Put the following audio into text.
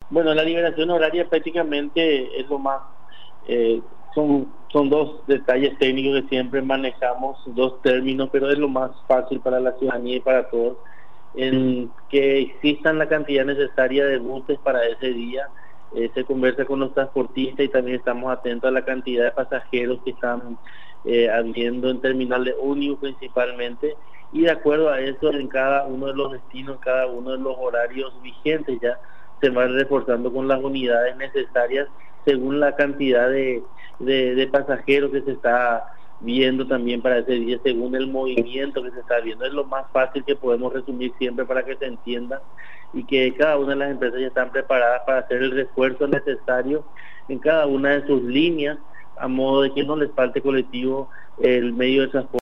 Bueno, la liberación horaria prácticamente es lo más, eh, son dos detalles técnicos que siempre manejamos, dos términos, pero es lo más fácil para la ciudadanía y para todos, en que existan la cantidad necesaria de buses para ese día. Se conversa con los transportistas y también estamos atentos a la cantidad de pasajeros que están habiendo en terminal de ómnibus principalmente, y de acuerdo a eso en cada uno de los destinos, cada uno de los horarios vigentes ya se van reforzando con las unidades necesarias según la cantidad de pasajeros que se está viendo también para ese día, según el movimiento que se está viendo. Es lo más fácil que podemos resumir siempre para que se entienda, y que cada una de las empresas ya están preparadas para hacer el refuerzo necesario en cada una de sus líneas, a modo de que no les falte colectivo el medio de transporte